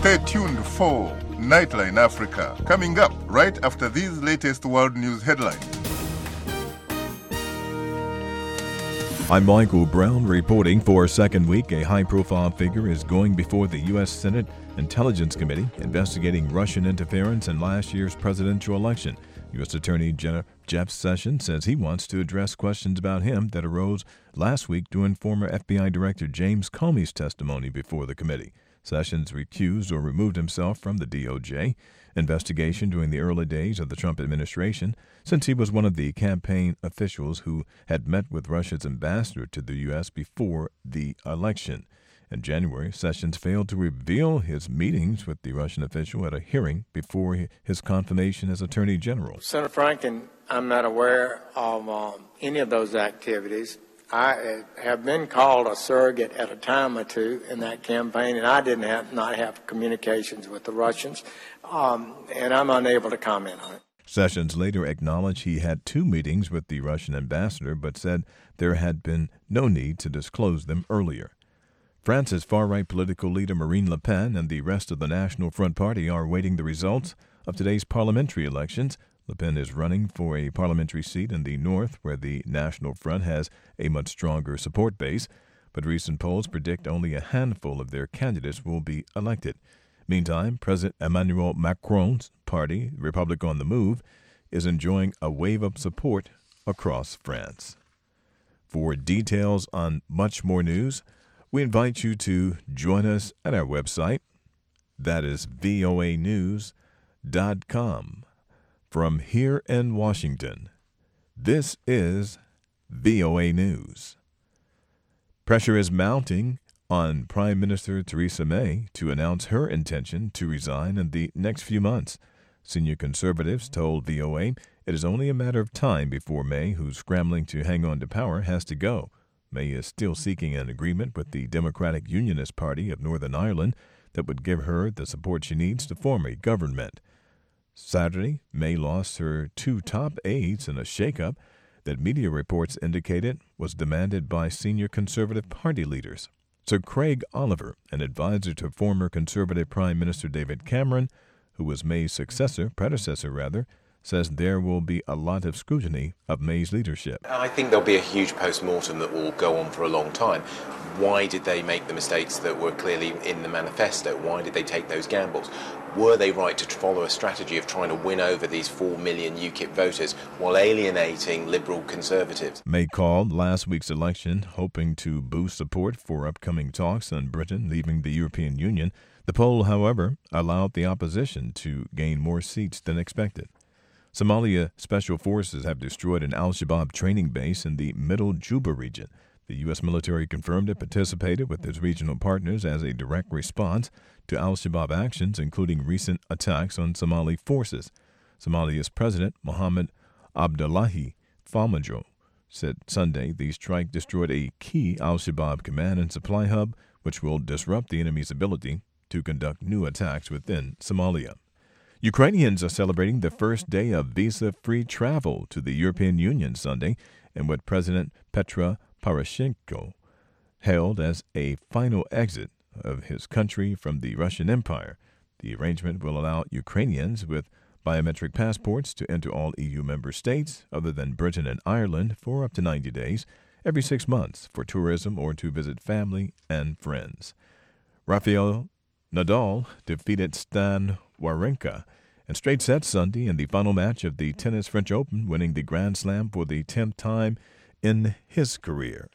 Stay tuned for Nightline Africa, coming up right after these latest world news headlines. I'm Michael Brown reporting for a second week. A high-profile figure is going before the U.S. Senate Intelligence Committee investigating Russian interference in last year's presidential election. U.S. Attorney Jeff Sessions says he wants to address questions about him that arose last week during former FBI Director James Comey's testimony before the committee. Sessions recused or removed himself from the DOJ investigation during the early days of the Trump administration, since he was one of the campaign officials who had met with Russia's ambassador to the U.S. before the election. In January, Sessions failed to reveal his meetings with the Russian official at a hearing before his confirmation as Attorney General. Senator Franken, I'm not aware of any of those activities. I have been called a surrogate at a time or two in that campaign, and I did not have communications with the Russians, and I'm unable to comment on it. Sessions later acknowledged he had 2 meetings with the Russian ambassador, but said there had been no need to disclose them earlier. France's far-right political leader Marine Le Pen and the rest of the National Front Party are awaiting the results of today's parliamentary elections. Le Pen is running for a parliamentary seat in the north, where the National Front has a much stronger support base, but recent polls predict only a handful of their candidates will be elected. Meantime, President Emmanuel Macron's party, Republic on the Move, is enjoying a wave of support across France. For details on much more news, we invite you to join us at our website. That is voanews.com. From here in Washington, this is VOA News. Pressure is mounting on Prime Minister Theresa May to announce her intention to resign in the next few months. Senior conservatives told VOA it is only a matter of time before May, who's scrambling to hang on to power, has to go. May is still seeking an agreement with the Democratic Unionist Party of Northern Ireland that would give her the support she needs to form a government. Saturday, May lost her 2 top aides in a shakeup that media reports indicated was demanded by senior Conservative Party leaders. Sir Craig Oliver, an advisor to former Conservative Prime Minister David Cameron, who was May's predecessor, says there will be a lot of scrutiny of May's leadership. I think there'll be a huge post-mortem that will go on for a long time. Why did they make the mistakes that were clearly in the manifesto? Why did they take those gambles? Were they right to follow a strategy of trying to win over these 4 million UKIP voters while alienating Liberal Conservatives? May called last week's election hoping to boost support for upcoming talks on Britain leaving the European Union. The poll, however, allowed the opposition to gain more seats than expected. Somalia Special Forces have destroyed an al-Shabaab training base in the Middle Juba region. The U.S. military confirmed it participated with its regional partners as a direct response to al-Shabaab actions, including recent attacks on Somali forces. Somalia's President Mohamed Abdullahi Farmajo said Sunday the strike destroyed a key al-Shabaab command and supply hub, which will disrupt the enemy's ability to conduct new attacks within Somalia. Ukrainians are celebrating the first day of visa-free travel to the European Union Sunday in what President Petro Poroshenko hailed as a final exit of his country from the Russian Empire. The arrangement will allow Ukrainians with biometric passports to enter all EU member states other than Britain and Ireland for up to 90 days every 6 months for tourism or to visit family and friends. Rafael Nadal defeated Stan Wawrinka in straight sets Sunday in the final match of the Tennis French Open, winning the Grand Slam for the 10th time in his career.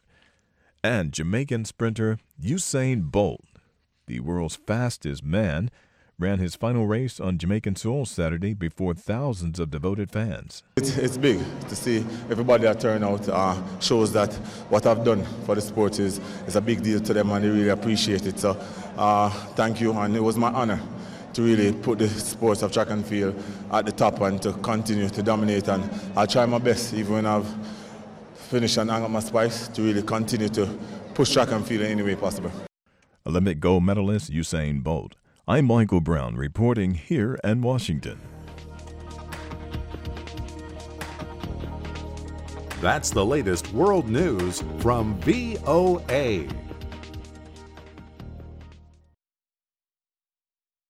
And Jamaican sprinter Usain Bolt, the world's fastest man, ran his final race on Jamaican soil Saturday before thousands of devoted fans. It's big to see everybody that turn out. Shows that what I've done for the sport is a big deal to them, and they really appreciate it. So thank you, and it was my honor to really put the sports of track and field at the top and to continue to dominate. And I'll try my best, even when I've finished and hung up my spikes, to really continue to push track and field in any way possible. Olympic gold medalist Usain Bolt. I'm Michael Brown reporting here in Washington. That's the latest world news from VOA.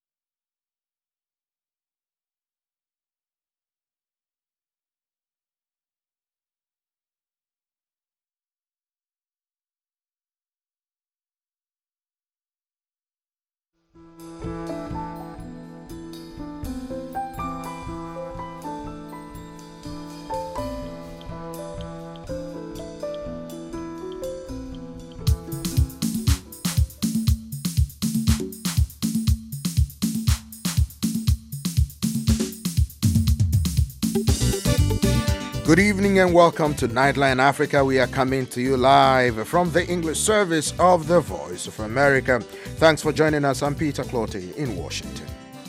Good evening and welcome to Nightline Africa. We are coming to you live from the English service of the Voice of America. Thanks for joining us. I'm Peter Clotty in Washington.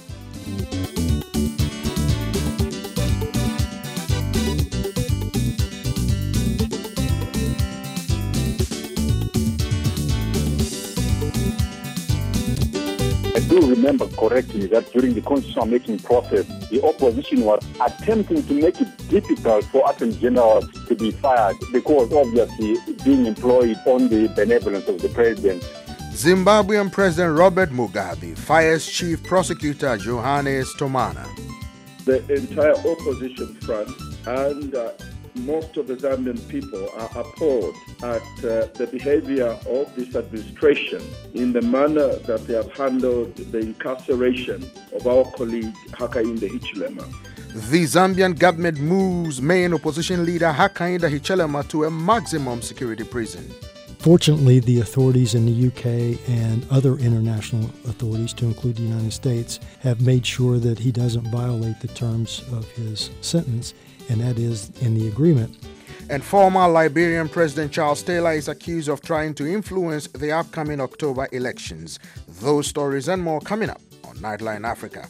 I do remember correctly that during the constitution making process, the opposition was attempting to make it difficult for attorney generals to be fired because obviously being employed on the benevolence of the president. Zimbabwean President Robert Mugabe fires Chief Prosecutor Johannes Tomana. The entire opposition front and most of the Zambian people are appalled at the behavior of this administration in the manner that they have handled the incarceration of our colleague Hakainde Hichilema. The Zambian government moves main opposition leader Hakainde Hichilema to a maximum security prison. Fortunately, the authorities in the UK and other international authorities, to include the United States, have made sure that he doesn't violate the terms of his sentence, and that is in the agreement. And former Liberian President Charles Taylor is accused of trying to influence the upcoming October elections. Those stories and more coming up on Nightline Africa.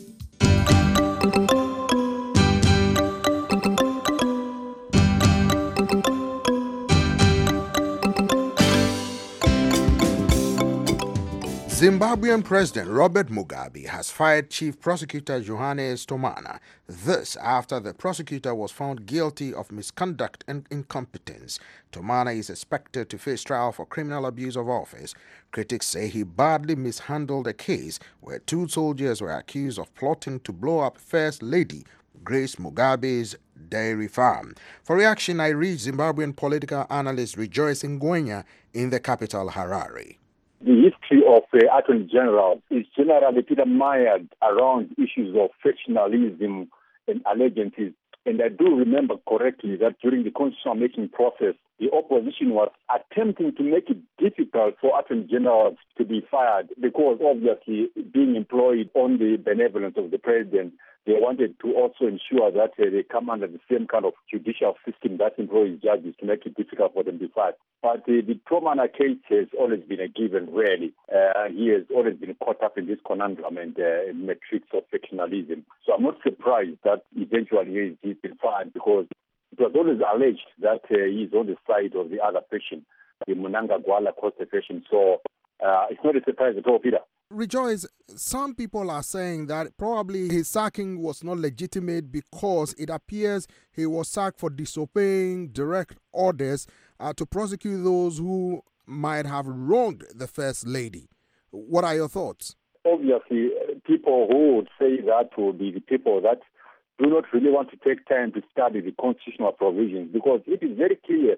Zimbabwean President Robert Mugabe has fired Chief Prosecutor Johannes Tomana. This after the prosecutor was found guilty of misconduct and incompetence. Tomana is expected to face trial for criminal abuse of office. Critics say he badly mishandled a case where two soldiers were accused of plotting to blow up First Lady Grace Mugabe's dairy farm. For reaction, I reached Zimbabwean political analyst Rejoice Ngwenya in the capital, Harare. The history of Attorney General is generally mired around issues of factionalism and allegiances. And I do remember correctly that during the constitution making process, the opposition was attempting to make it difficult for attorney generals to be fired because obviously being employed on the benevolence of the president, they wanted to also ensure that they come under the same kind of judicial system that employs judges to make it difficult for them to be fired. But the Tomana case has always been a given, really. He has always been caught up in this conundrum and matrix of factionalism. So I'm not surprised that eventually he's been fired because it was always alleged that he's on the side of the other faction, the Mnangagwa Costa faction. So it's not a surprise at all, Peter. Rejoice, some people are saying that probably his sacking was not legitimate because it appears he was sacked for disobeying direct orders to prosecute those who might have wronged the First Lady. What are your thoughts? Obviously, people who would say that will be the people that do not really want to take time to study the constitutional provisions because it is very clear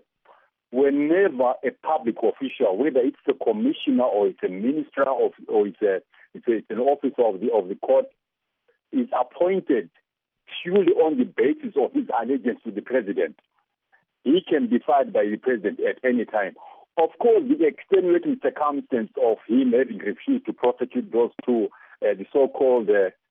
whenever a public official, whether it's a commissioner or it's a minister or it's an officer of the court, is appointed purely on the basis of his allegiance to the president, he can be fired by the president at any time. Of course, the extenuating circumstance of him having refused to prosecute those two, the so-called,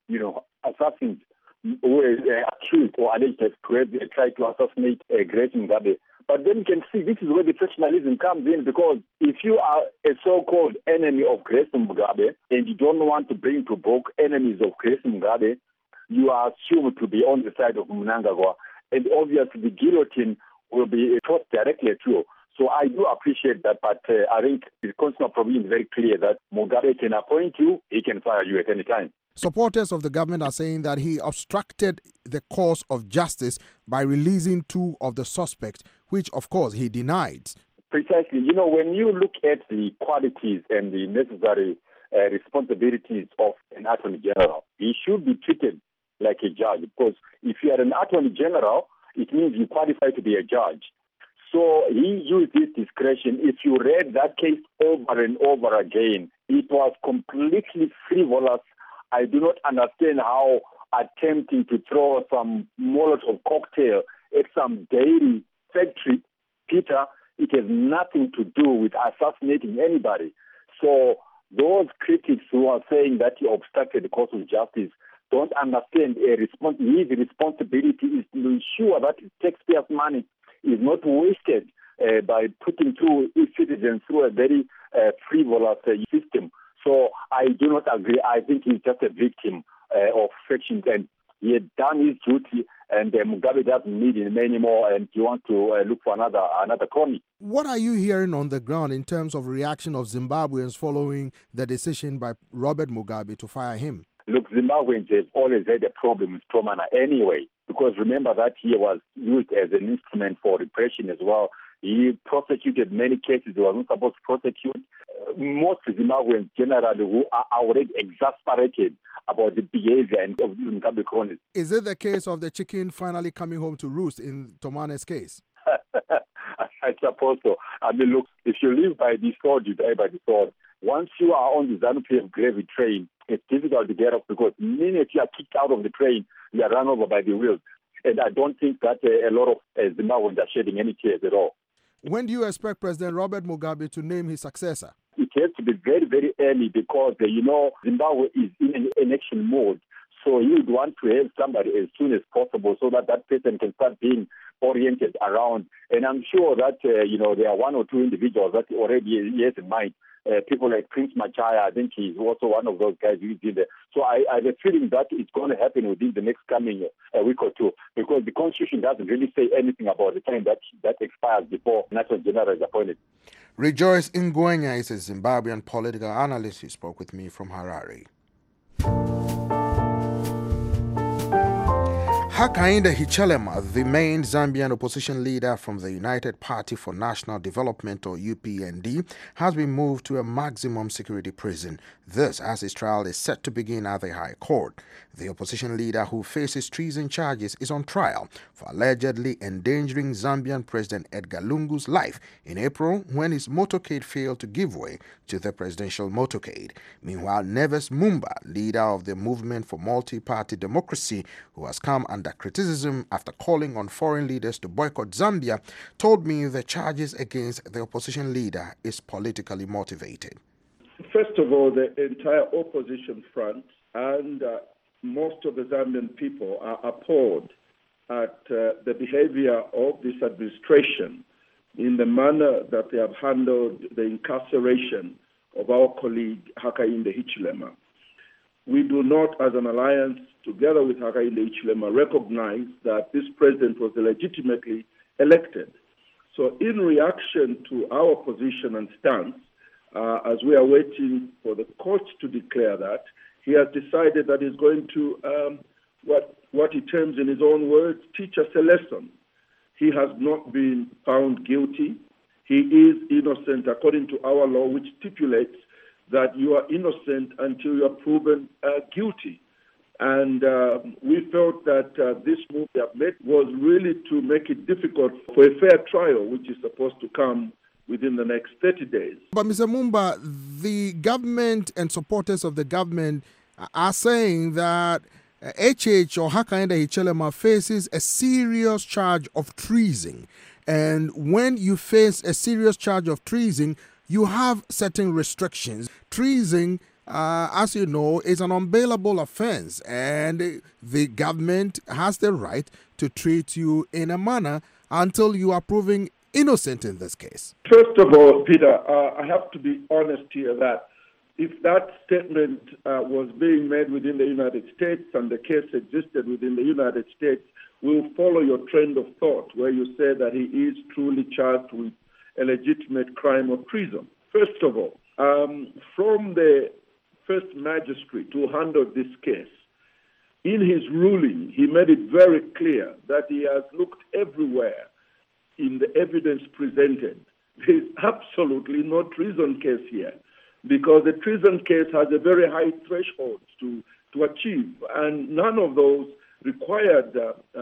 assassins who were accused or alleged to have tried to assassinate Grace Mugabe. But then you can see this is where the factionalism comes in because if you are a so-called enemy of Grace Mugabe and you don't want to bring to book enemies of Grace Mugabe, you are assumed to be on the side of Mnangagwa. And obviously the guillotine will be tossed directly at you. So I do appreciate that, but I think the constitutional provision is very clear that Mugabe can appoint you, he can fire you at any time. Supporters of the government are saying that he obstructed the course of justice by releasing two of the suspects, which, of course, he denied. Precisely. When you look at the qualities and the necessary responsibilities of an attorney general, he should be treated like a judge because if you are an attorney general, it means you qualify to be a judge. So he used his discretion. If you read that case over and over again, it was completely frivolous. I do not understand how attempting to throw some Molotov cocktail at some dairy factory, Peter, it has nothing to do with assassinating anybody. So those critics who are saying that he obstructed the course of justice, don't understand his responsibility is to ensure that taxpayers' money is not wasted by putting through citizens through a very frivolous system. So I do not agree. I think he's just a victim of factions, and he had done his duty, and Mugabe doesn't need him anymore, and he wants to look for another crony. What are you hearing on the ground in terms of reaction of Zimbabweans following the decision by Robert Mugabe to fire him? Look, Zimbabweans have always had a problem with Tomana anyway, because remember that he was used as an instrument for repression as well. He prosecuted many cases he was not supposed to prosecute. Most Zimbabweans generally who are already exasperated about the behavior of these Mugabe cronies. Is it the case of the chicken finally coming home to roost in Tomana's case? I suppose so. I mean, look, if you live by the sword, you die by the sword. Once you are on the ZANU-PF gravy train, it's difficult to get off because the minute you are kicked out of the train, you are run over by the wheels. And I don't think that a lot of Zimbabweans are shedding any tears at all. When do you expect President Robert Mugabe to name his successor? It has to be very, very early because, Zimbabwe is in an election mode. So he would want to have somebody as soon as possible so that that person can start being oriented around. And I'm sure that, there are one or two individuals that already he has in mind. People like Prince Machaya, I think he's also one of those guys who's in there. So I have a feeling that it's going to happen within the next coming week or two, because the Constitution doesn't really say anything about the time that expires before National General is appointed. Rejoice Ngwenya is a Zimbabwean political analyst who spoke with me from Harare. Hakainde Hichilema, the main Zambian opposition leader from the United Party for National Development, or UPND, has been moved to a maximum security prison. This as his trial is set to begin at the High Court. The opposition leader, who faces treason charges, is on trial for allegedly endangering Zambian President Edgar Lungu's life in April when his motorcade failed to give way to the presidential motorcade. Meanwhile, Neves Mumba, leader of the Movement for Multi-Party Democracy, who has come under criticism after calling on foreign leaders to boycott Zambia, told me the charges against the opposition leader is politically motivated. First of all, the entire opposition front and most of the Zambian people are appalled at the behavior of this administration in the manner that they have handled the incarceration of our colleague Hakainde Hichilema. We do not, as an alliance, together with Hakainde Hichilema, recognize that this president was legitimately elected. So in reaction to our position and stance, as we are waiting for the court to declare that, he has decided that he's going to, what he terms in his own words, teach us a lesson. He has not been found guilty. He is innocent according to our law, which stipulates that you are innocent until you are proven guilty. And we felt that this move they have made was really to make it difficult for a fair trial, which is supposed to come within the next 30 days. But Mr. Mumba, the government and supporters of the government are saying that HH or Hakainde Hichilema faces a serious charge of treason. And when you face a serious charge of treason, you have certain restrictions. Treason, as you know, is an unbailable offense, and the government has the right to treat you in a manner until you are proven innocent in this case. First of all, Peter, I have to be honest here that if that statement was being made within the United States and the case existed within the United States, we'll follow your trend of thought where you say that he is truly charged with a legitimate crime of treason. First of all, from the first magistrate who handled this case, in his ruling, he made it very clear that he has looked everywhere in the evidence presented. There is absolutely no treason case here, because the treason case has a very high threshold to achieve, and none of those required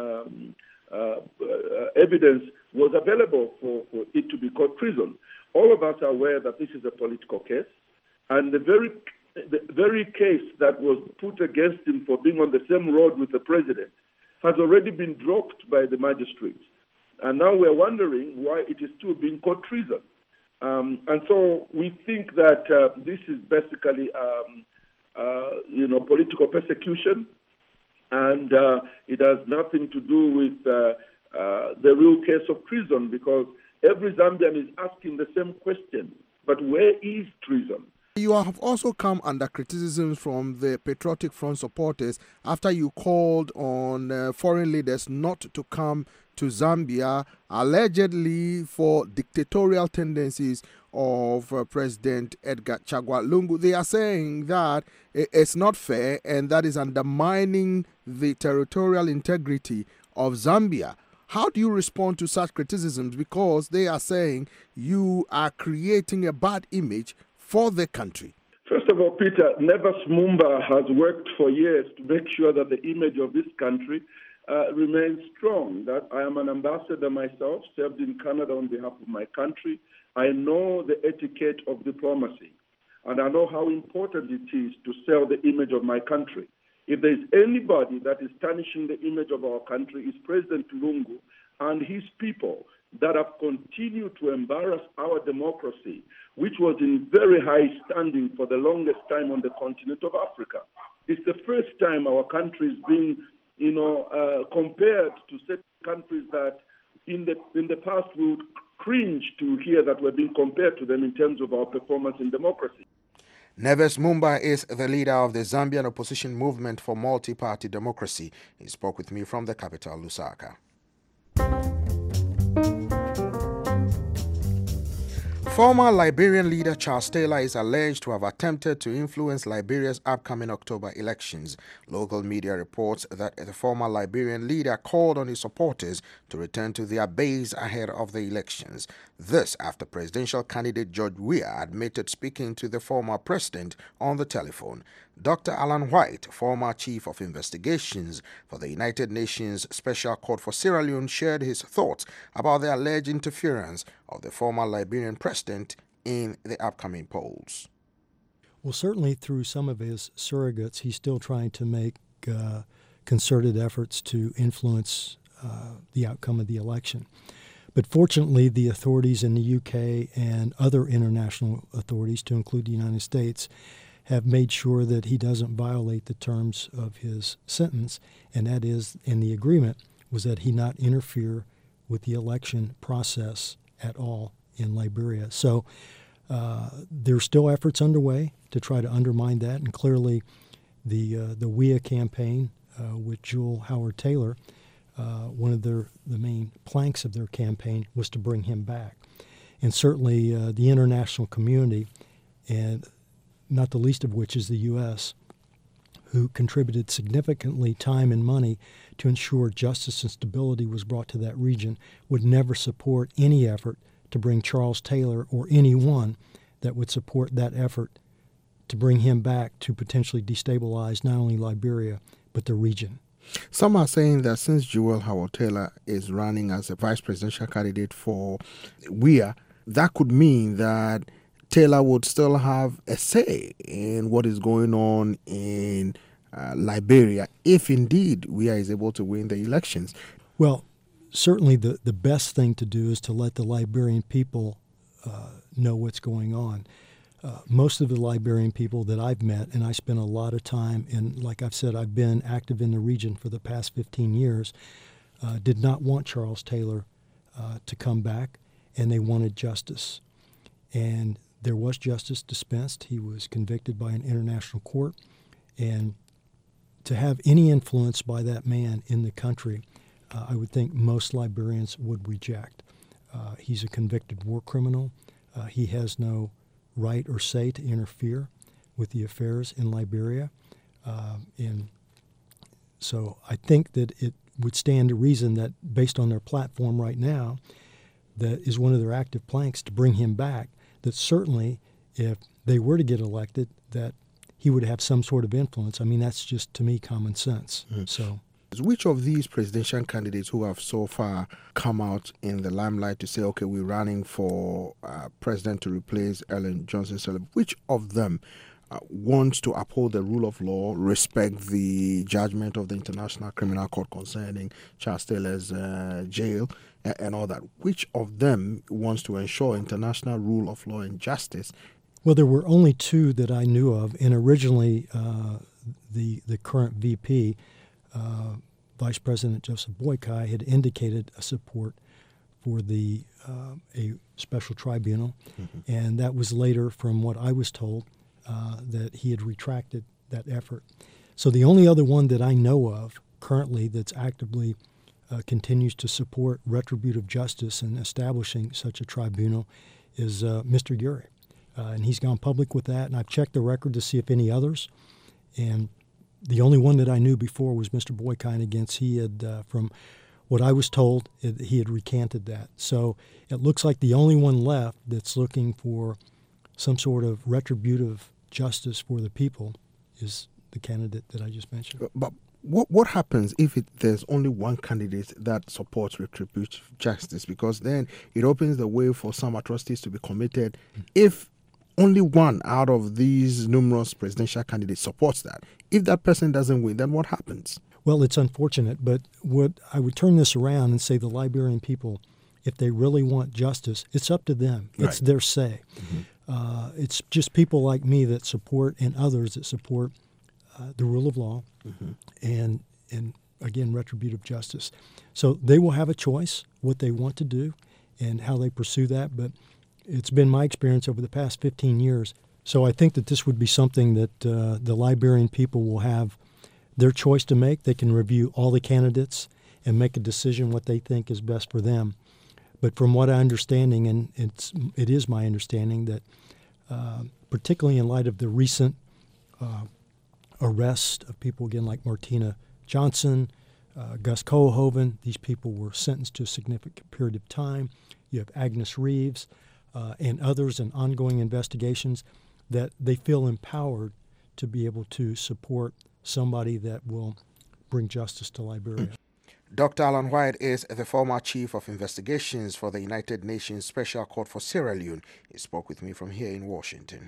evidence was available for it to be called treason. All of us are aware that this is a political case, and the very case that was put against him for being on the same road with the president has already been dropped by the magistrates. And now we're wondering why it is still being called treason. And so we think that this is basically, political persecution And it has nothing to do with the real case of treason, because every Zambian is asking the same question. But where is treason? You have also come under criticism from the Patriotic Front supporters after you called on foreign leaders not to come to Zambia, allegedly for dictatorial tendencies of President Edgar Chagwa Lungu. They are saying that it's not fair and that is undermining the territorial integrity of Zambia. How do you respond to such criticisms? Because they are saying you are creating a bad image for the country. First of all, Peter, Neves Mumba has worked for years to make sure that the image of this country remains strong. That I am an ambassador myself, served in Canada on behalf of my country. I know the etiquette of diplomacy, and I know how important it is to sell the image of my country. If there is anybody that is tarnishing the image of our country, it's President Lungu and his people that have continued to embarrass our democracy, which was in very high standing for the longest time on the continent of Africa. It's the first time our country is being, compared to certain countries that in the past we would cringe to hear that we're being compared to them in terms of our performance in democracy. Neves Mumba is the leader of the Zambian opposition movement for multi-party democracy. He spoke with me from the capital, Lusaka. Former Liberian leader Charles Taylor is alleged to have attempted to influence Liberia's upcoming October elections. Local media reports that the former Liberian leader called on his supporters to return to their base ahead of the elections. This after presidential candidate George Weah admitted speaking to the former president on the telephone. Dr. Alan White, former chief of investigations for the United Nations Special Court for Sierra Leone, shared his thoughts about the alleged interference of the former Liberian president in the upcoming polls. Well, certainly through some of his surrogates, he's still trying to make concerted efforts to influence the outcome of the election. But fortunately, the authorities in the UK and other international authorities, to include the United States, have made sure that he doesn't violate the terms of his sentence, and that is, in the agreement, was that he not interfere with the election process at all in Liberia. So there's still efforts underway to try to undermine that, and clearly the Weah campaign with Jewel Howard Taylor, one of the main planks of their campaign was to bring him back. And certainly the international community, and not the least of which is the U.S., who contributed significantly time and money to ensure justice and stability was brought to that region, would never support any effort to bring Charles Taylor or anyone that would support that effort to bring him back to potentially destabilize not only Liberia, but the region. Some are saying that since Jewel Howard Taylor is running as a vice presidential candidate for Weah, that could mean that Taylor would still have a say in what is going on in Liberia if indeed Weah is able to win the elections. Well, certainly the best thing to do is to let the Liberian people know what's going on. Most of the Liberian people that I've met, and I spent a lot of time, and like I've said, I've been active in the region for the past 15 years, did not want Charles Taylor to come back, and they wanted justice. And there was justice dispensed. He was convicted by an international court. And to have any influence by that man in the country, I would think most Liberians would reject. He's a convicted war criminal. He has no right or say to interfere with the affairs in Liberia. And so I think that it would stand to reason that based on their platform right now, that is one of their active planks to bring him back, that certainly if they were to get elected, that he would have some sort of influence. I mean, that's just, to me, common sense. So, which of these presidential candidates who have so far come out in the limelight to say, okay, we're running for president to replace Ellen Johnson Sirleaf, which of them wants to uphold the rule of law, respect the judgment of the International Criminal Court concerning Charles Taylor's jail and all that? Which of them wants to ensure international rule of law and justice? Well, there were only two that I knew of, and originally the current VP Vice President Joseph Boykai had indicated a support for a special tribunal, and that was later, from what I was told, that he had retracted that effort. So the only other one that I know of currently that's actively continues to support retributive justice and establishing such a tribunal is Mr. Uri. And he's gone public with that, and I've checked the record to see if any others. And the only one that I knew before was Mr. Boykai, and against he had, from what I was told, he had recanted that. So it looks like the only one left that's looking for some sort of retributive justice for the people is the candidate that I just mentioned. But what happens if there's only one candidate that supports retributive justice? Because then it opens the way for some atrocities to be committed. If only one out of these numerous presidential candidates supports that, if that person doesn't win, then what happens? Well, it's unfortunate, but what I would turn this around and say the Liberian people, if they really want justice, it's up to them. It's their say. It's just people like me that support, and others that support the rule of law and again, retributive justice. So they will have a choice what they want to do and how they pursue that, but it's been my experience over the past 15 years. So I think that this would be something that the Liberian people will have their choice to make. They can review all the candidates and make a decision what they think is best for them. But from what I'm understanding, and it is my understanding that particularly in light of the recent arrest of people, again, like Martina Johnson, Gus Kohlhoven, these people were sentenced to a significant period of time. You have Agnes Reeves and others in ongoing investigations, that they feel empowered to be able to support somebody that will bring justice to Liberia. Dr. Alan White is the former chief of investigations for the United Nations Special Court for Sierra Leone. He spoke with me from here in Washington.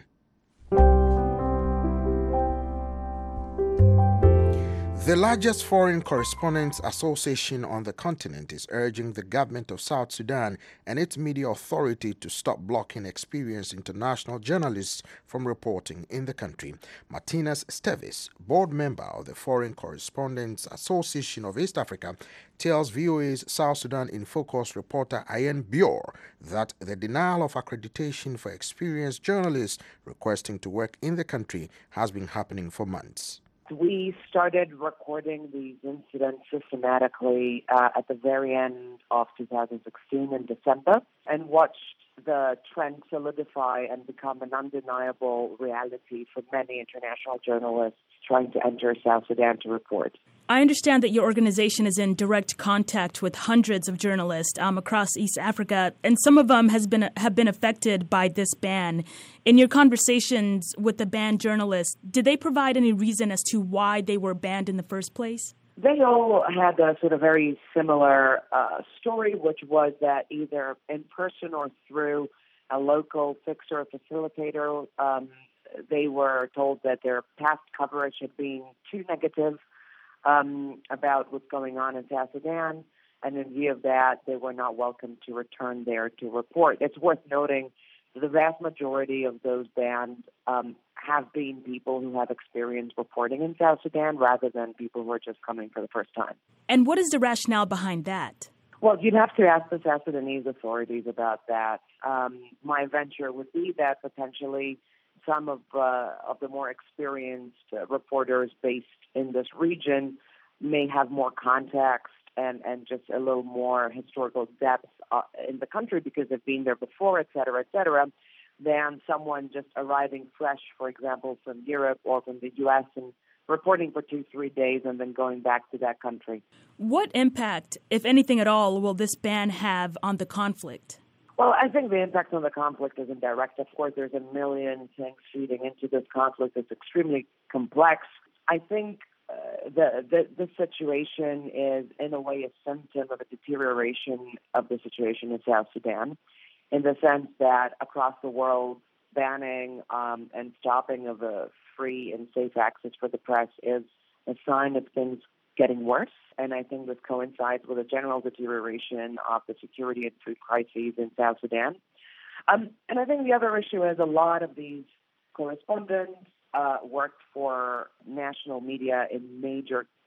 The largest foreign correspondents association on the continent is urging the government of South Sudan and its media authority to stop blocking experienced international journalists from reporting in the country. Martinez Esteves, board member of the Foreign Correspondents Association of East Africa, tells VOA's South Sudan in Focus reporter Ayen Bior that the denial of accreditation for experienced journalists requesting to work in the country has been happening for months. We started recording these incidents systematically at the very end of 2016 in December, and watched the trend solidify and become an undeniable reality for many international journalists trying to enter South Sudan to report. I understand that your organization is in direct contact with hundreds of journalists across East Africa, and some of them have been affected by this ban. In your conversations with the banned journalists, did they provide any reason as to why they were banned in the first place? They all had a sort of very similar story, which was that either in person or through a local fixer or facilitator, they were told that their past coverage had been too negative about what's going on in South Sudan, and in view of that, they were not welcome to return there to report. It's worth noting that the vast majority of those banned have been people who have experience reporting in South Sudan rather than people who are just coming for the first time. And what is the rationale behind that? Well, you'd have to ask the South Sudanese authorities about that. My venture would be that potentially some of the more experienced reporters based in this region may have more context and just a little more historical depth in the country because they've been there before, et cetera, than someone just arriving fresh, for example, from Europe or from the U.S. and reporting for 2-3 days and then going back to that country. What impact, if anything at all, will this ban have on the conflict? Well, I think the impact on the conflict is indirect. Of course, there's a million things feeding into this conflict. It's extremely complex. I think the situation is, in a way, a symptom of a deterioration of the situation in South Sudan, in the sense that across the world, banning and stopping of a free and safe access for the press is a sign of things getting worse. And I think this coincides with a general deterioration of the security and food crises in South Sudan. And I think the other issue is a lot of these correspondents worked for national media in major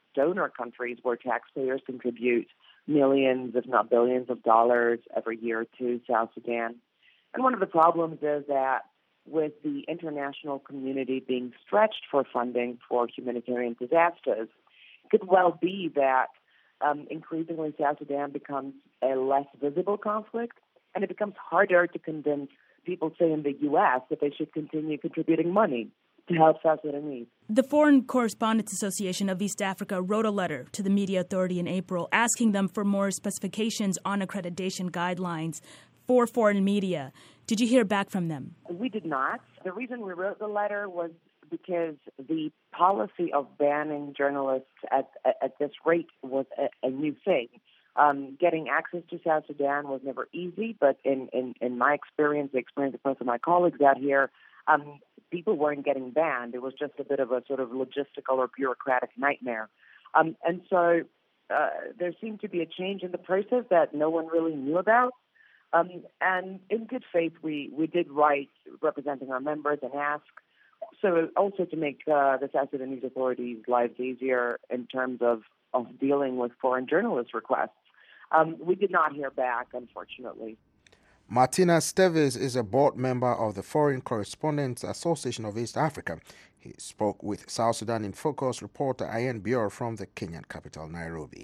donor countries where taxpayers contribute millions, if not billions of dollars every year to South Sudan. And one of the problems is that with the international community being stretched for funding for humanitarian disasters, it could well be that increasingly South Sudan becomes a less visible conflict, and it becomes harder to convince people, say in the U.S., that they should continue contributing money to help South Sudanese. The Foreign Correspondents Association of East Africa wrote a letter to the Media Authority in April asking them for more specifications on accreditation guidelines for foreign media. Did you hear back from them? We did not. The reason we wrote the letter was because the policy of banning journalists at this rate was a new thing. Getting access to South Sudan was never easy, but in my experience, the experience of most of my colleagues out here, people weren't getting banned. It was just a bit of a sort of logistical or bureaucratic nightmare. And so there seemed to be a change in the process that no one really knew about. And in good faith, we did write representing our members and ask, so also to make the South Sudanese authorities' lives easier in terms of dealing with foreign journalist requests. We did not hear back, unfortunately. Martina Steves is a board member of the Foreign Correspondents Association of East Africa. He spoke with South Sudan in Focus reporter Ayen Bior from the Kenyan capital, Nairobi.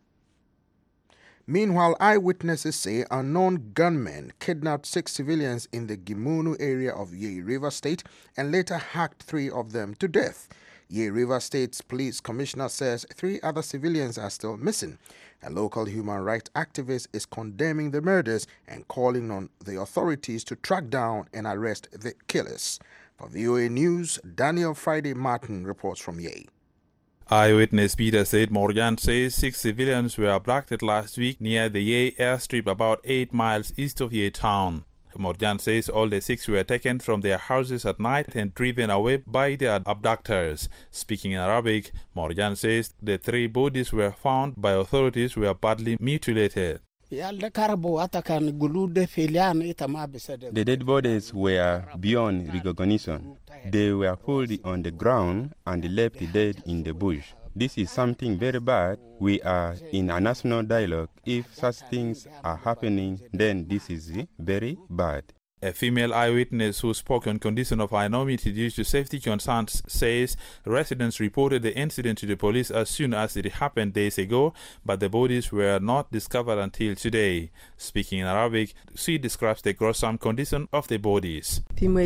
Meanwhile, eyewitnesses say unknown gunmen kidnapped 6 civilians in the Gimunu area of Yei River State and later hacked 3 of them to death. Yei River State's police commissioner says 3 other civilians are still missing. A local human rights activist is condemning the murders and calling on the authorities to track down and arrest the killers. For VOA News, Daniel Friday Martin reports from Yei. Eyewitness Peter said Morgan says 6 civilians were abducted last week near the Yei airstrip about 8 miles east of Yei town. Morgan says all the 6 were taken from their houses at night and driven away by their abductors. Speaking in Arabic, Morgan says the 3 bodies were found by authorities were badly mutilated. The dead bodies were beyond recognition. They were pulled on the ground and left dead in the bush. This is something very bad. We are in a national dialogue. If such things are happening, then this is very bad. A female eyewitness who spoke on condition of anonymity due to safety concerns says residents reported the incident to the police as soon as it happened days ago, but the bodies were not discovered until today. Speaking in Arabic, she describes the gruesome condition of the bodies.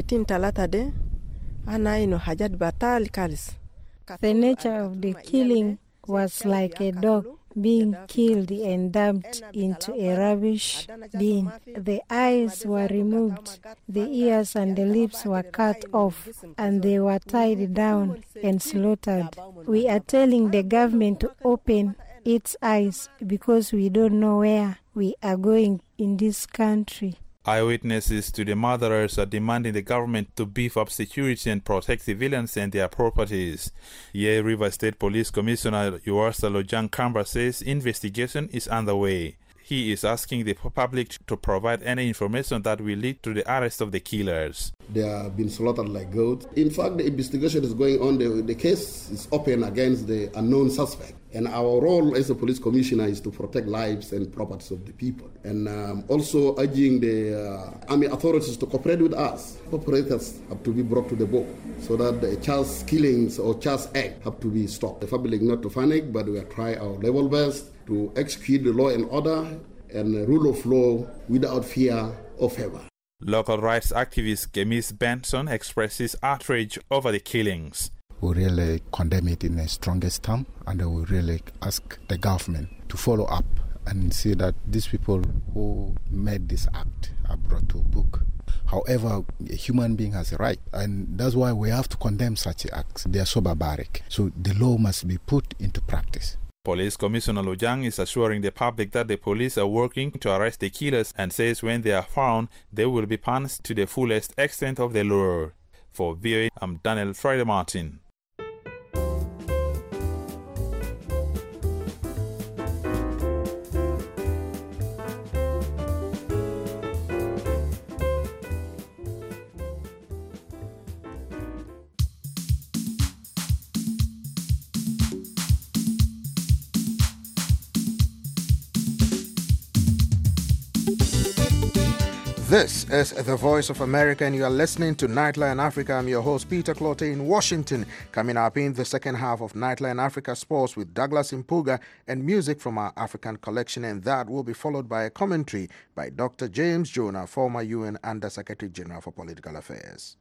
The nature of the killing was like a dog being killed and dumped into a rubbish bin. The eyes were removed, the ears and the lips were cut off, and they were tied down and slaughtered. We are telling the government to open its eyes because we don't know where we are going in this country. Eyewitnesses to the murderers are demanding the government to beef up security and protect civilians and their properties. Yei River State Police Commissioner Yuarsa Lojang Kamba says investigation is underway. He is asking the public to provide any information that will lead to the arrest of the killers. They have been slaughtered like goats. In fact, the investigation is going on. The case is open against the unknown suspect. And our role as a police commissioner is to protect lives and properties of the people. And also urging the army authorities to cooperate with us. Operators have to be brought to the book so that the child killings or child act have to be stopped. The public not to panic, but we will try our level best to execute the law and order and the rule of law without fear or favor. Local rights activist Gemis Benson expresses outrage over the killings. We really condemn it in the strongest term, and we really ask the government to follow up and see that these people who made this act are brought to book. However, a human being has a right, and that's why we have to condemn such acts. They are so barbaric. So the law must be put into practice. Police Commissioner Lojang is assuring the public that the police are working to arrest the killers and says when they are found, they will be punished to the fullest extent of the law. For VOA, I'm Daniel Friday Martin. This is the Voice of America, and you are listening to Nightline Africa. I'm your host, Peter Clote in Washington. Coming up in the second half of Nightline Africa Sports with Douglas Impuga and music from our African collection, and that will be followed by a commentary by Dr. James Jonah, former UN Under-Secretary General for Political Affairs.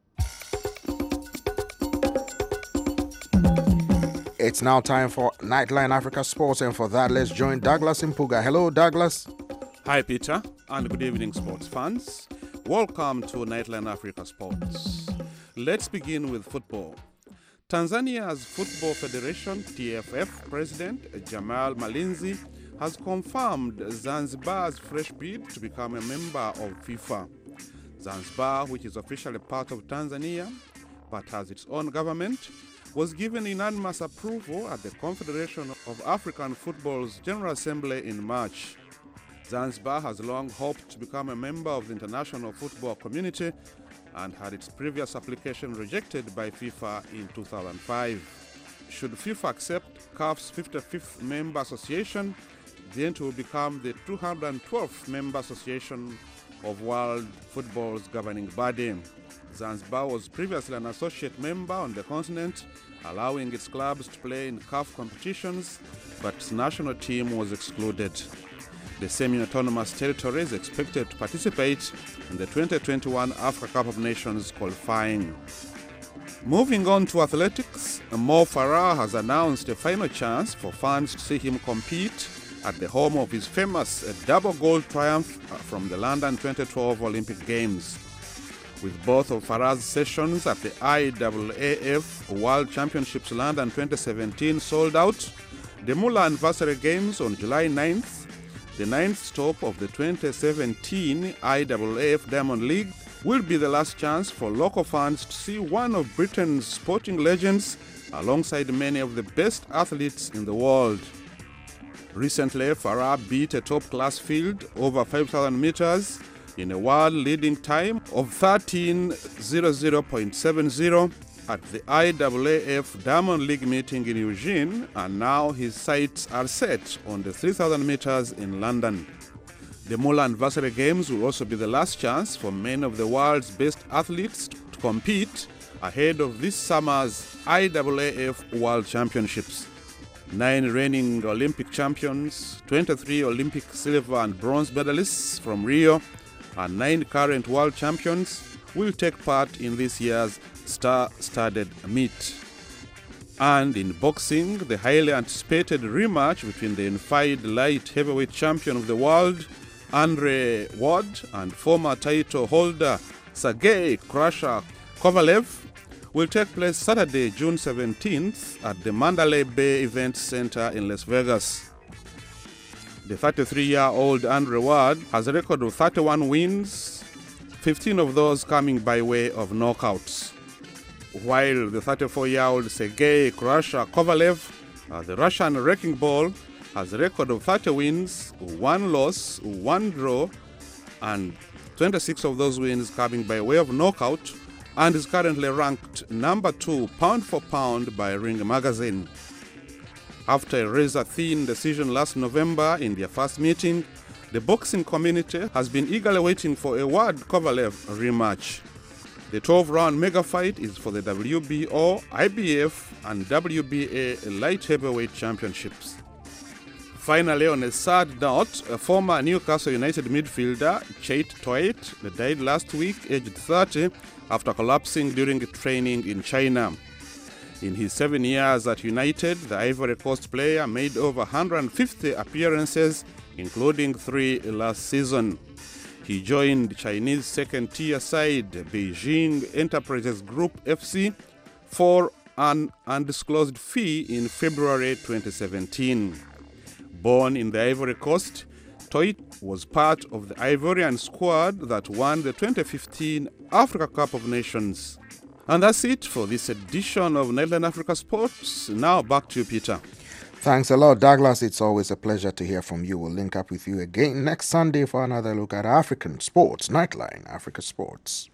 It's now time for Nightline Africa Sports, and for that, let's join Douglas Impuga. Hello, Douglas. Hi, Peter, and good evening, sports fans. Welcome to Nightline Africa Sports. Let's begin with football. Tanzania's Football Federation, TFF, President Jamal Malinzi has confirmed Zanzibar's fresh bid to become a member of FIFA. Zanzibar, which is officially part of Tanzania but has its own government, was given unanimous approval at the Confederation of African Football's General Assembly in March. Zanzibar has long hoped to become a member of the international football community and had its previous application rejected by FIFA in 2005. Should FIFA accept CAF's 55th member association, then it will become the 212th member association of world football's governing body. Zanzibar was previously an associate member on the continent, allowing its clubs to play in CAF competitions, but its national team was excluded. The semi-autonomous territory is expected to participate in the 2021 Africa Cup of Nations qualifying. Moving on to athletics, Mo Farah has announced a final chance for fans to see him compete at the home of his famous double gold triumph from the London 2012 Olympic Games. With both of Farah's sessions at the IAAF World Championships London 2017 sold out, the Mula Anniversary Games on July 9th, the ninth stop of the 2017 IAAF Diamond League, will be the last chance for local fans to see one of Britain's sporting legends alongside many of the best athletes in the world. Recently, Farah beat a top-class field over 5,000 meters in a world-leading time of 13:00.70 at the IAAF Diamond League meeting in Eugene, and now his sights are set on the 3,000 meters in London. The Mula Anniversary Games will also be the last chance for many of the world's best athletes to compete ahead of this summer's IAAF World Championships. 9 reigning Olympic champions, 23 Olympic silver and bronze medalists from Rio, and 9 current world champions will take part in this year's star-studded meet. And in boxing, the highly anticipated rematch between the unified light heavyweight champion of the world, Andre Ward, and former title holder Sergey "Crusher" Kovalev will take place Saturday, June 17th at the Mandalay Bay Event Center in Las Vegas. The 33-year-old Andre Ward has a record of 31 wins, 15 of those coming by way of knockouts, while the 34-year-old Sergey "Crusher" Kovalev, the Russian wrecking ball, has a record of 30 wins, 1 loss, 1 draw, and 26 of those wins coming by way of knockout, and is currently ranked number 2 pound for pound by Ring Magazine. After a razor-thin decision last November in their first meeting, the boxing community has been eagerly waiting for a Ward-Kovalev rematch. The 12-round mega fight is for the WBO, IBF, and WBA light heavyweight championships. Finally, on a sad note, a former Newcastle United midfielder, Chait Toit, died last week, aged 30, after collapsing during training in China. In his 7 years at United, the Ivory Coast player made over 150 appearances, including 3 last season. He joined Chinese second-tier side Beijing Enterprises Group FC for an undisclosed fee in February 2017. Born in the Ivory Coast, Toit was part of the Ivorian squad that won the 2015 Africa Cup of Nations. And that's it for this edition of Nightline Africa Sports. Now back to you, Peter. Thanks a lot, Douglas. It's always a pleasure to hear from you. We'll link up with you again next Sunday for another look at African sports. Nightline Africa Sports.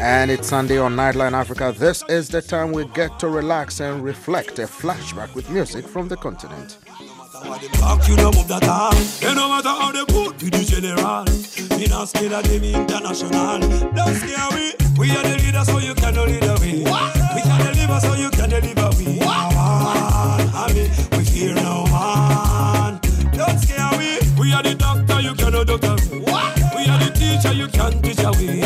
And it's Sunday on Nightline Africa. This is the time we get to relax and reflect. A flashback with music from the continent. You know move that arm. No matter how they put you the general. Me not scared of them international. Don't scare we. We are the leaders, so you cannot lead away. We can deliver, so you can deliver we. I mean, we fear no man. Don't scare we. We are the doctor, you cannot doctor me. We are the teacher, you can't teach away.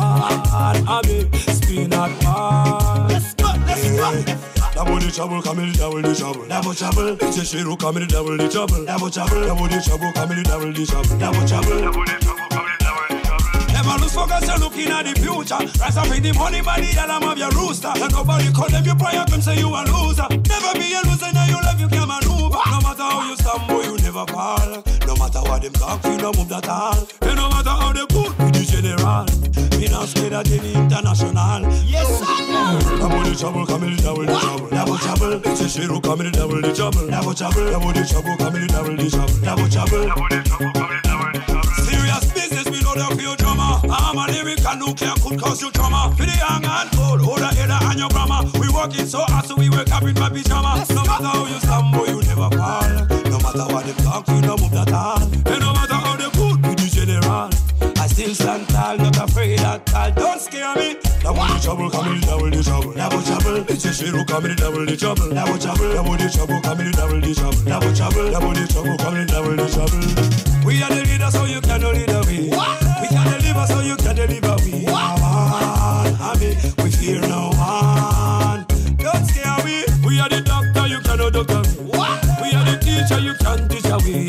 I mean, spin not hard. Let's go. Double the trouble, coming double the trouble. Double trouble, it's a shiro coming double the trouble. Double trouble, double the trouble, coming double the trouble. Double trouble, double the trouble, coming double the trouble. Never lose focus, you're looking at the future. Rise up with the money by the alarm of your rooster. And nobody call them your prayer, come say you a loser. Never be a loser, now you love, you can maneuver. No matter how you stumble, you never fall. No matter what them talk, you don't move that all. And no matter how they put with the general. Me not scared of any international. Yes, sir. Double the trouble, coming double the trouble. Double trouble, it's a shiro coming double the trouble. Double trouble, double the trouble, coming double the trouble. Double trouble, double the trouble, coming double the trouble. Serious business, we know that for your drama. I'm a lyrical nuclear could cause you trauma. For the young and old, hold a head and your grammar. We working so hard, so we wake up in my pyjama. No matter how you stumble, you never fall. No matter what they talk, you don't move that all. And no matter how they put with the general. I still stand tall, not afraid at all. Don't scare me. Double the trouble, coming double the trouble. Double trouble, it's a shiro coming double the trouble. Double trouble, double the trouble, coming double the trouble. Double trouble, double the trouble, coming double the trouble. We are the leaders, so you cannot lead away. We can deliver, so you can deliver. We I mean, we fear no one. Don't scare me. We are the doctor, you cannot doctor me. We are the teacher, you can't teach away.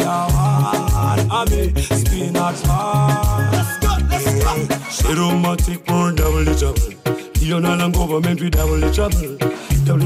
I mean, spin not far. Let's go. Shiromatic more double the trouble. You're not on government, we double the trouble. Double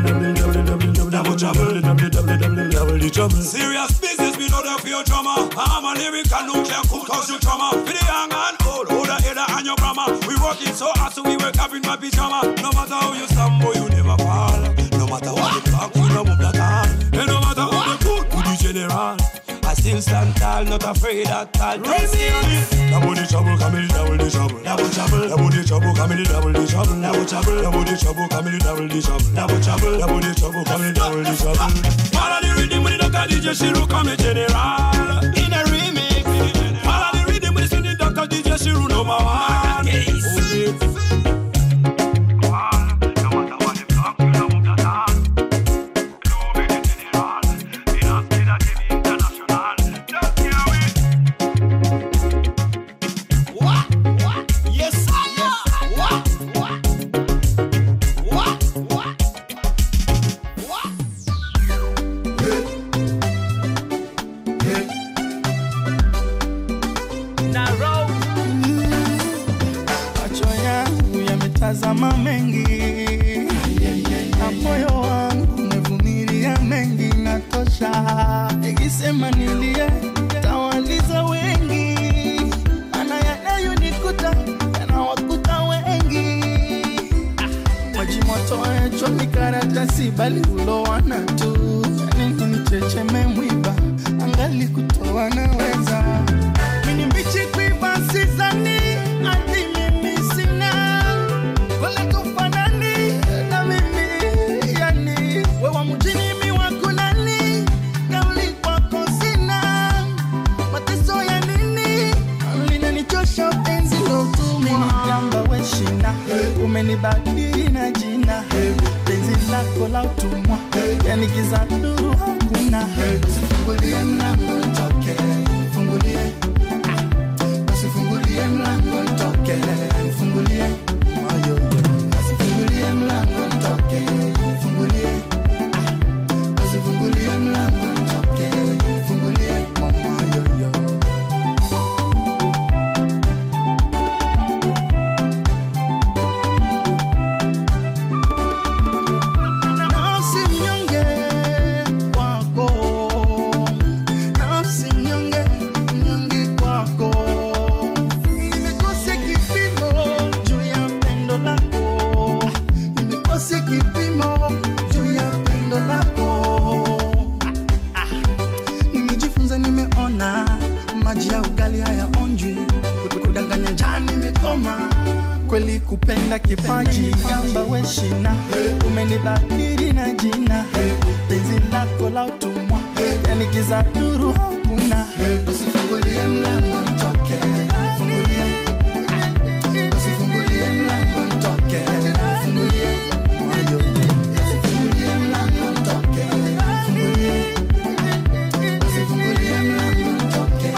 the trouble. Serious business, we know that for your drama. I'm a lyrical nuclear could cause you trauma. For the young and old, hold a head and your grammar. We working so hard, so we wake up in my pyjama. No matter how you stumble, you never fall. No matter what you talk, you don't move that hand. And no matter how they put with the general. I still stand tall, not afraid at all. Don't see me. Double the trouble, coming double the trouble. Double trouble, double the trouble, coming double the trouble. Double trouble, double the trouble, coming double the trouble. Double trouble, double the trouble, coming double the trouble. Follow the rhythm with the Dr. DJ Shiro, come general. In a remix. Follow the rhythm with the Dr. DJ Shiro, number one. Tazama mengi na moyo wangu umevumilia mengi natosha. Nikisema nilie tawaliza wengi, ana yanayonikuta yanawakuta wengi. Maji moto hayachoni karatasi bali ulowana tu. Nini nichecheme mwiba angali kutoa naweza. Mini mbichi kuiba sizani ati mimi sina. Wala kufanani na mimi yani. Wewa mjini mi wakulani kauli kwako sina. Mateso ya nini alina nichosha utenzi lotumi. Migamba we shina umenibadili na jina. Penzi lako la utumwa yani giza duru hakuna. Usifungulie mlango nitoke. Fungulie. Usifungulie mlango nitoke. Fungulie. Usifungulie mlango nitoke. Fungulie. Usifungulie mlango nitoke. Fungulie. Mama yo yo. Nafsi mnyonge kwako. Nafsi mnyonge kwako. Nimekose kipimo juu ya pendo lako. Nimekose kipimo juu ya pendo lako. Nimejifunza nimeona maji ya ugali haya onjwi. Kudanganya njaa nimekoma. kweli kupenda kipaji gamba weshina umenibadili na jina penzi lako la utumwa yani giza nuru hakuna usifungulie mlango nitoke usifungulie mlango nitoke usifungulie moyo usifungulie mlango nitoke usifungulie mlango nitoke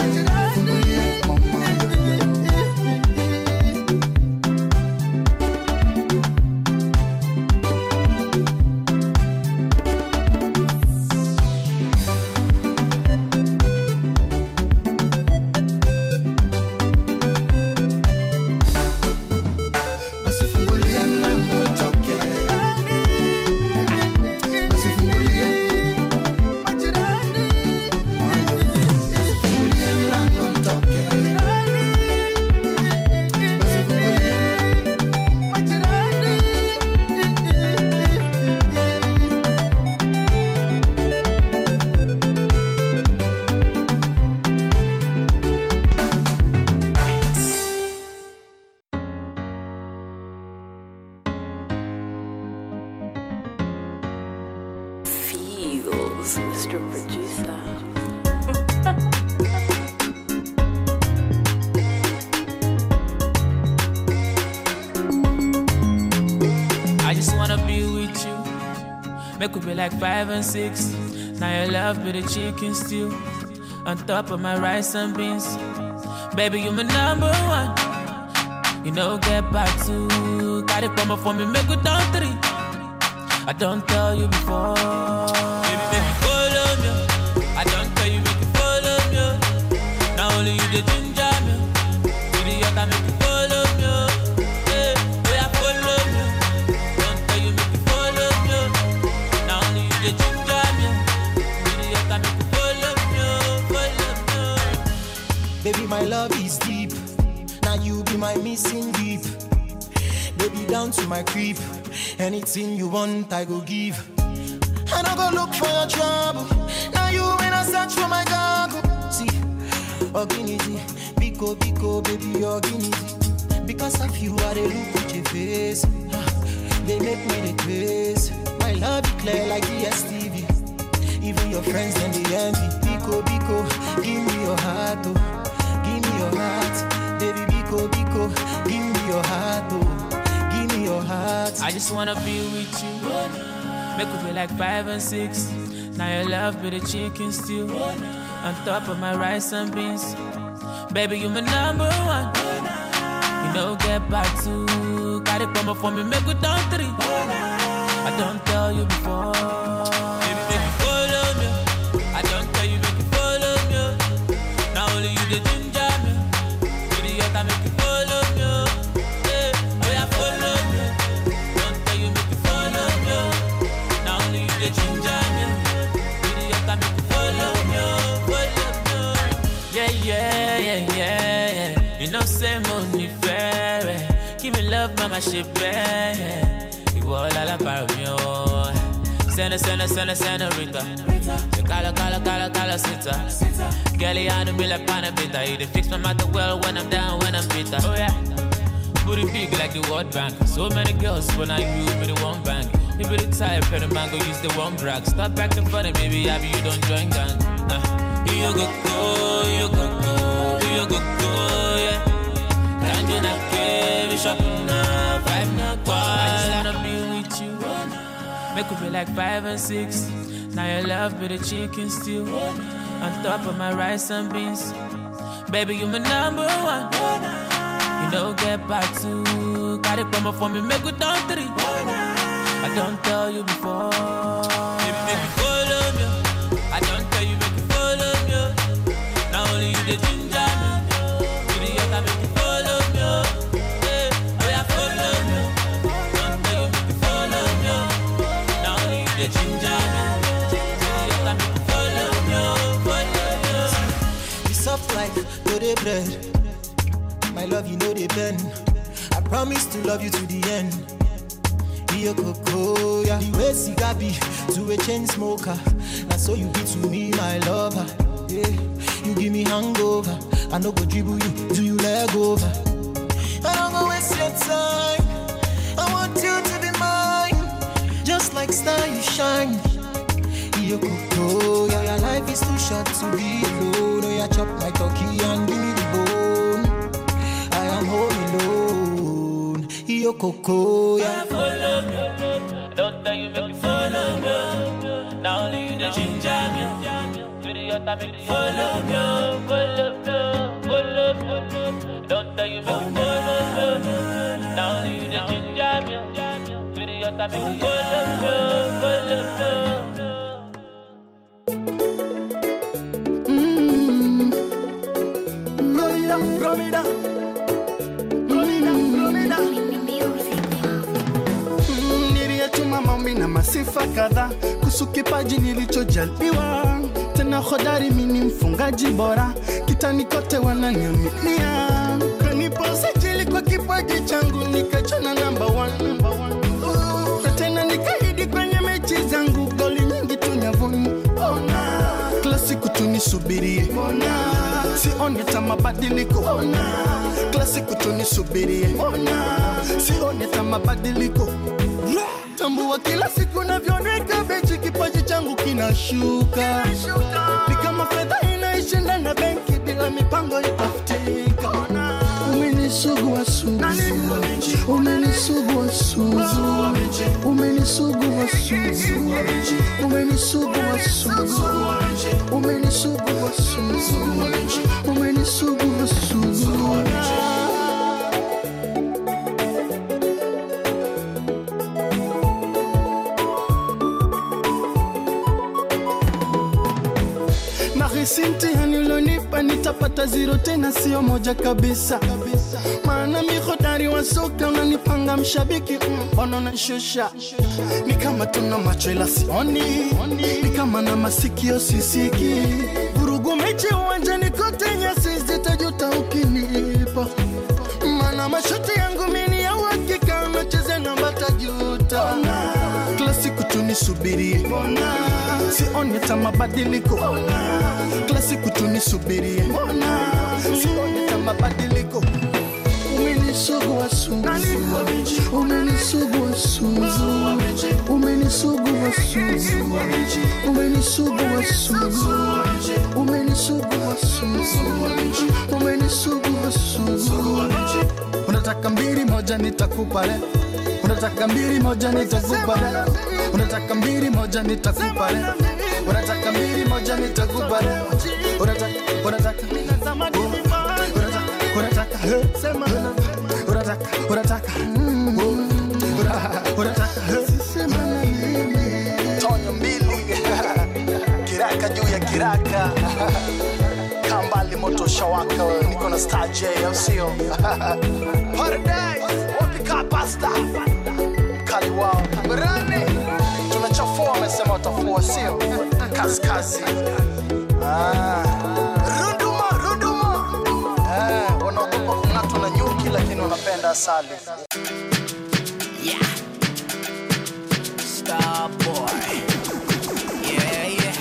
Mr. Producer. I just wanna be with you. Make we be like 5 and 6. Now your love be the chicken stew on top of my rice and beans. Baby, you my number one. You know, get back to. Got it coming for me, make it down 3. I don't tell you before. Baby, make me follow me. I don't tell you, make you follow me. Not only you the ginger me. You the other make you follow me. Hey, boy, I follow me. Don't tell you, make you follow me. Not only you the ginger me. You the other make you follow me. Follow me. Baby, my love is deep. Now you be my missing deep. Baby, down to my creep. Anything you want, I go give. And I go look for your trouble. Now you when I search for my dog. See, Oginity, Biko, Biko, baby, Oginity. Because of you, I they look at your face. They make me the grace. My love is clear like DSTV. Even your friends, then they envy. Biko, Biko, give me your heart, oh. Give me your heart. Baby, Biko, Biko, give me your heart, oh. Your heart. I just wanna be with you. Make we be like 5 and 6. Now your love be the chicken stew on top of my rice and beans. Baby, you my number one. You know, get back to. Got it coming for me, make it down 3. I don't tell you before. Baby, make you follow me. I don't tell you, make you follow me. Not only you the ginger me. You the other make you follow me. Hey, boy, I follow me. The ginger me, you can make you follow me, yeah, yeah, yeah, yeah. You know, say money fair. Give me love, mama, she pay. You all la para me, senorita. You cala, sita. Girlie, I know me like panabita. You fix my matter well when I'm down, when I'm bitter. Oh yeah, booty big like the World Bank. So many girls, but now you be the one bang. You be the type of the man go use the one brag. Stop acting funny, baby, happy you don't join gang. You go, yeah. Can't you not give shop now, 5 now, I just wanna be with you. Make we be like 5 and 6. Now your love be the chicken stew on top of my rice and beans. Baby, you my number one. You know, get back to. Got it coming for me, make it down 3. I don't tell you before. Baby, make you follow me. I don't tell you, make you follow me. Not only you the ginger me. You the other make you follow me. Hey, boy, I follow me. Don't tell you, make you follow me. Not only you the ginger me. You the other make you follow me. It's soft like the bread. My love, you know they bend. I promise to love you to the end. Your cocoa, yeah. The way cigar be to a chain smoker. That's so you be to me, my lover. Yeah, you give me hangover. I no go dribble you, do you leg over? I don't go waste your time. You cook, yeah, your life is too short to be alone. Oh, yeah, chop my turkey and give me the bone. I am home alone. You cook, yeah. Don't tell you make me follow me. Now only you the ginger me. Video time make me follow me. Don't tell you make me follow me. Now only you the ginger me. Video time make me follow Maombi na masifa kadhaa kuhusu kipaji nilichojaliwa, tena hodari mimi mfungaji bora, kitani kote wananiaminia, kanipa usajili kwa kipaji changu nikachana number one. Na tena nikaahidi kwenye mechi zangu goli nyingi tunyavuni. Ona kila siku tunisubirie, ona sioni hata mabadiliko, ona kila siku tunisubirie, ona sioni hata mabadiliko. Tambua kila siku navyoneka bechi kipaji changu kinashuka. Ni kama fedha inaishinda na benki bila mipango itafutika. Umenisugua sugu, umenisugua sugu, umenisugua sugu, umenisugua sugu, umenisugua sugu, umenisugua sugu. Sinti hanilonipa nitapata zero tena sio moja kabisa. Maana mihodari wa soka unanipanga mshabiki na shusha. Ni kama tuna macho ila sioni, ni kama na masikio sisiki. Vurugu mechi uwanjani kote nyasi zitajuta ukinipa. Maana mashuti yangu mimi ya uhakika unacheza na batajuta. Kila siku tunisubirie, sioni hata mabadiliko. Kila siku tunisubirie, sioni hata mabadiliko. Umenisugua sugu, umenisugua sugu, umenisugua sugu, umenisugua sugu, umenisugua sugu, umenisugua sugu. Unataka mbili moja nitakupa leo, unataka mbili moja nitakupa leo, unataka mbili moja nitakupa leo, unataka mbili moja nitakupa leo, unataka sema unataka sema na mimi Tonyo mbili kiraka juu ya kiraka kambali moto shawaka niko na Star J au sio Paradise wapika pasta kali wao barani tunachafua wamesema utafua sio kaskazi ruduma wanaogopa kung'atwa na nyuki lakini wanapenda asali. Yeah, Star Boy. Yeah.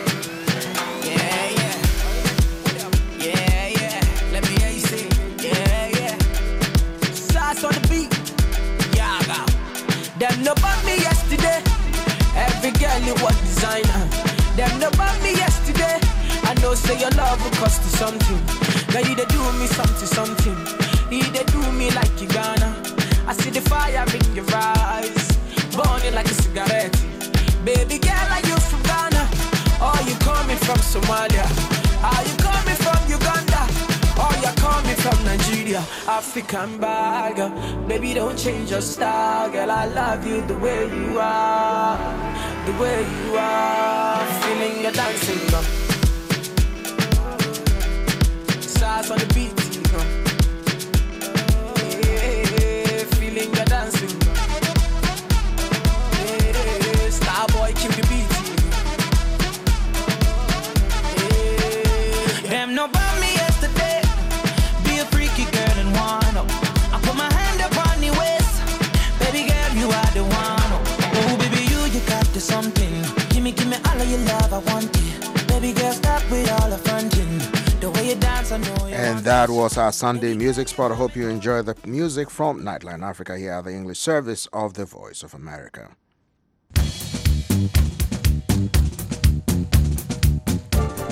Let me hear you say, yeah. Sauce on the beat, yeah. Them no bought me yesterday. Every girl you want designer. Them no bought me yesterday. I know say your love will cost you something. Now you they do me something. You they do me like you gonna. I see the fire in your eyes, burning like a cigarette. Baby girl, are you from Ghana? Or you coming from Somalia? Are you coming from Uganda? Or you coming from Nigeria? African bag, baby don't change your style, girl. I love you the way you are, the way you are. Feeling your dancing, girl. Stars on the beat, yeah, feeling your dancing. Yeah, Star Boy, kill the beat. Yeah. Them no bought me yesterday. Be a freaky girl and wind up. I put my hand up on your waist. Baby girl, you are the one. Oh, baby, you got the something. Give me all of your love, I want it. Baby girl, stop with all the fronting. And that was our Sunday music spot. I hope you enjoy the music from Nightline Africa here at the English service of the Voice of America.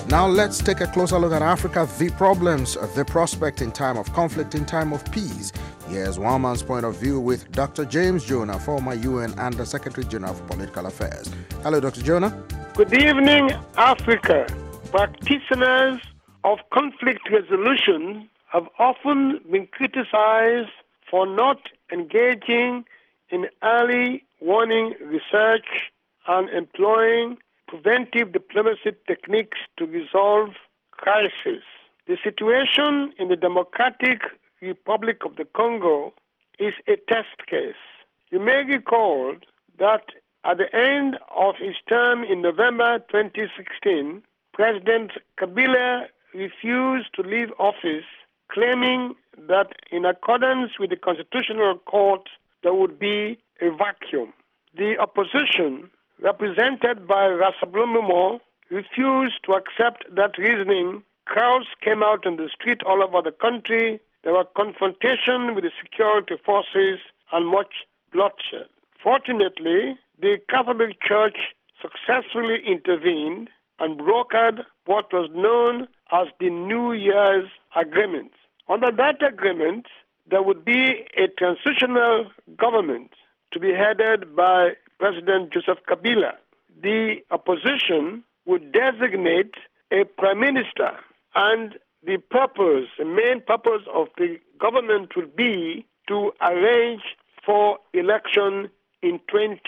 Now let's take a closer look at Africa, the problems, the prospect in time of conflict, in time of peace. Here's one man's point of view with Dr. James Jonah, former UN Under Secretary General for Political Affairs. Hello, Dr. Jonah. Good evening, Africa. Practitioners of conflict resolution have often been criticized for not engaging in early warning research and employing preventive diplomacy techniques to resolve crises. The situation in the Democratic Republic of the Congo is a test case. You may recall that at the end of his term in November 2016, President Kabila refused to leave office, claiming that in accordance with the Constitutional Court, there would be a vacuum. The opposition, represented by Rassemblement, refused to accept that reasoning. Crowds came out on the street all over the country. There were confrontation with the security forces and much bloodshed. Fortunately, the Catholic Church successfully intervened and brokered what was known as the New Year's Agreement. Under that agreement, there would be a transitional government to be headed by President Joseph Kabila. The opposition would designate a prime minister, and the main purpose of the government would be to arrange for election in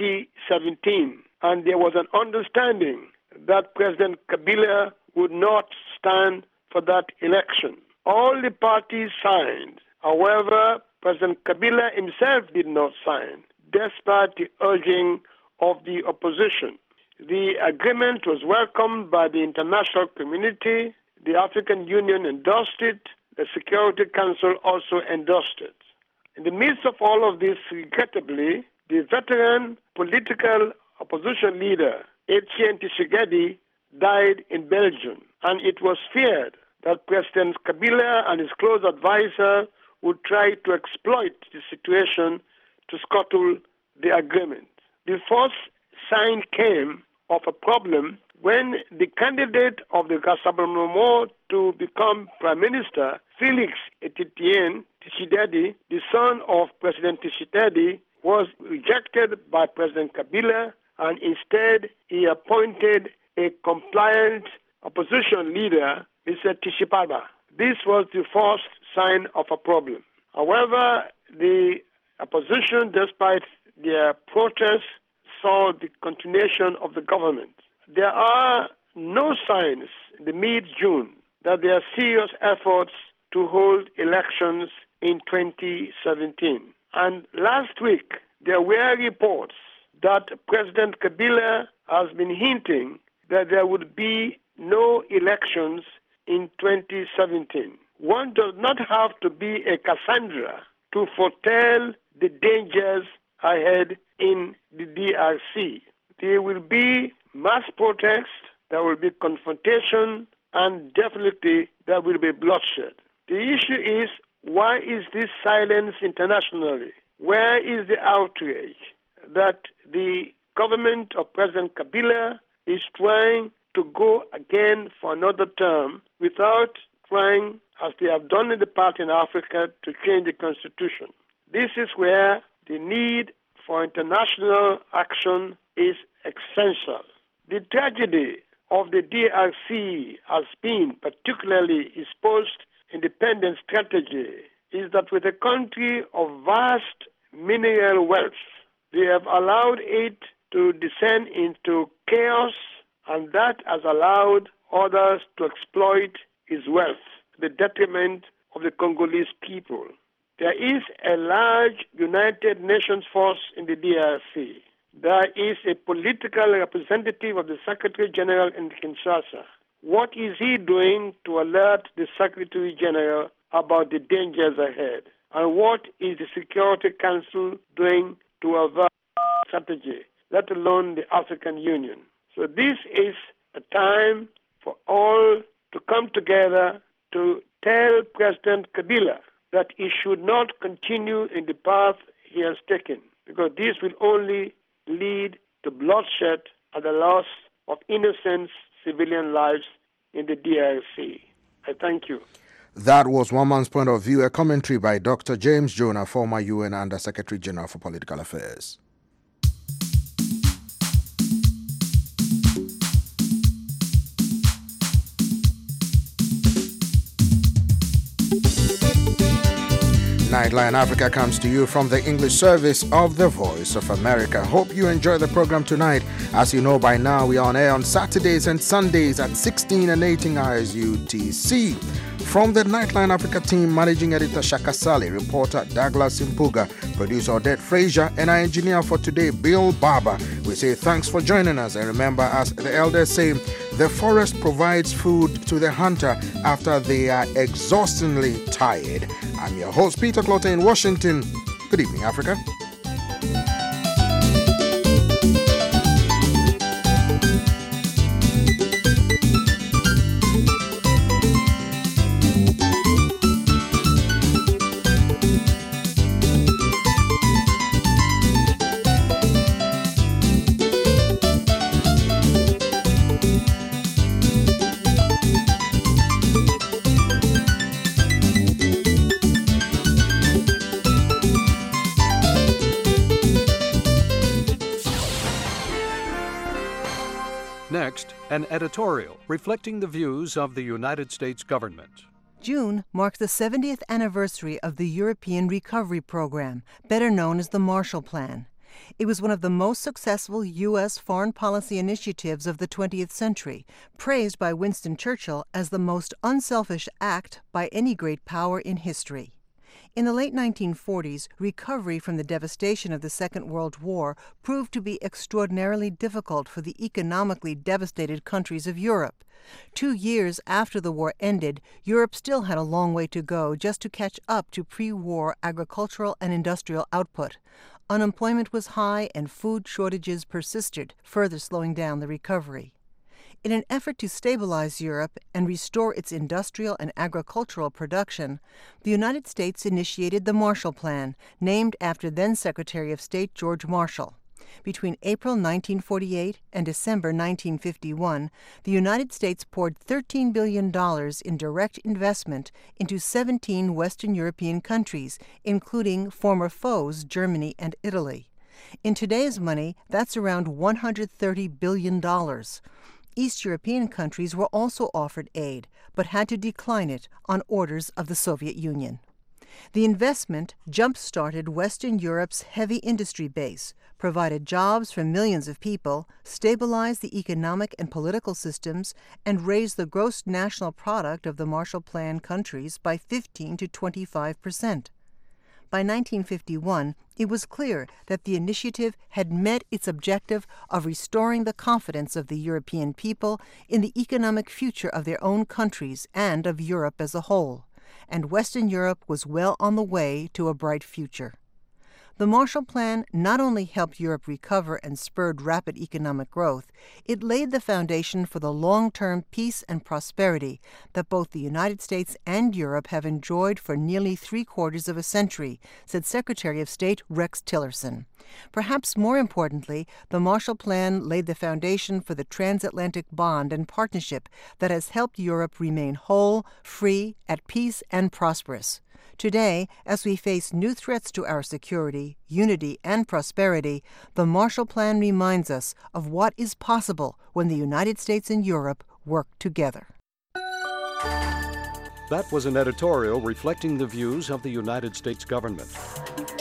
2017. And there was an understanding that President Kabila would not stand for that election. All the parties signed. However, President Kabila himself did not sign, despite the urging of the opposition. The agreement was welcomed by the international community. The African Union endorsed it. The Security Council also endorsed it. In the midst of all of this, regrettably, the veteran political opposition leader, Etienne Tshisekedi, died in Belgium, and it was feared that President Kabila and his close advisor would try to exploit the situation to scuttle the agreement. The first sign came of a problem when the candidate of the Rassemblement to become Prime Minister, Félix Etienne Tshisekedi, the son of President Tshisekedi, was rejected by President Kabila, and instead he appointed a compliant opposition leader, Mr. Tshisekedi. This was the first sign of a problem. However, the opposition, despite their protests, saw the continuation of the government. There are no signs in the mid-June that there are serious efforts to hold elections in 2017. And last week, there were reports that President Kabila has been hinting that there would be no elections in 2017. One does not have to be a Cassandra to foretell the dangers ahead in the DRC. There will be mass protests, there will be confrontation, and definitely there will be bloodshed. The issue is, why is this silence internationally? Where is the outrage that the government of President Kabila is trying to go again for another term without trying, as they have done in the past in Africa, to change the constitution? This is where the need for international action is essential. The tragedy of the DRC has been, particularly its post-independence strategy, is that with a country of vast mineral wealth, they have allowed it to descend into chaos, and that has allowed others to exploit its wealth to the detriment of the Congolese people. There is a large United Nations force in the DRC. There is a political representative of the Secretary General in Kinshasa. What is he doing to alert the Secretary General about the dangers ahead? And what is the Security Council doing to avert strategy, let alone the African Union? So this is a time for all to come together to tell President Kabila that he should not continue in the path he has taken, because this will only lead to bloodshed and the loss of innocent civilian lives in the DRC. I thank you. That was One Man's Point of View, a commentary by Dr. James Jonah, former UN Under-Secretary General for Political Affairs. Nightline Africa comes to you from the English service of the Voice of America. Hope you enjoy the program tonight. As you know by now, we are on air on Saturdays and Sundays at 16 and 18 hours UTC. From the Nightline Africa team, Managing Editor Shaka Sali, reporter Douglas Impuga, producer Odette Frazier, and our engineer for today, Bill Barber. We say thanks for joining us, and remember, as the elders say, the forest provides food to the hunter after they are exhaustingly tired. I'm your host, Peter Clotter in Washington. Good evening, Africa. Next, an editorial reflecting the views of the United States government. June marks the 70th anniversary of the European Recovery Program, better known as the Marshall Plan. It was one of the most successful U.S. foreign policy initiatives of the 20th century, praised by Winston Churchill as the most unselfish act by any great power in history. In the late 1940s, recovery from the devastation of the Second World War proved to be extraordinarily difficult for the economically devastated countries of Europe. 2 years after the war ended, Europe still had a long way to go just to catch up to pre-war agricultural and industrial output. Unemployment was high and food shortages persisted, further slowing down the recovery. In an effort to stabilize Europe and restore its industrial and agricultural production, the United States initiated the Marshall Plan, named after then-Secretary of State George Marshall. Between April 1948 and December 1951, the United States poured $13 billion in direct investment into 17 Western European countries, including former foes Germany and Italy. In today's money, that's around $130 billion. East European countries were also offered aid, but had to decline it on orders of the Soviet Union. The investment jump-started Western Europe's heavy industry base, provided jobs for millions of people, stabilized the economic and political systems, and raised the gross national product of the Marshall Plan countries by 15 to 25%. By 1951, it was clear that the initiative had met its objective of restoring the confidence of the European people in the economic future of their own countries and of Europe as a whole, and Western Europe was well on the way to a bright future. The Marshall Plan not only helped Europe recover and spurred rapid economic growth, it laid the foundation for the long-term peace and prosperity that both the United States and Europe have enjoyed for nearly 3/4 of a century, said Secretary of State Rex Tillerson. Perhaps more importantly, the Marshall Plan laid the foundation for the transatlantic bond and partnership that has helped Europe remain whole, free, at peace, and prosperous. Today, as we face new threats to our security, unity, and prosperity, the Marshall Plan reminds us of what is possible when the United States and Europe work together. That was an editorial reflecting the views of the United States government.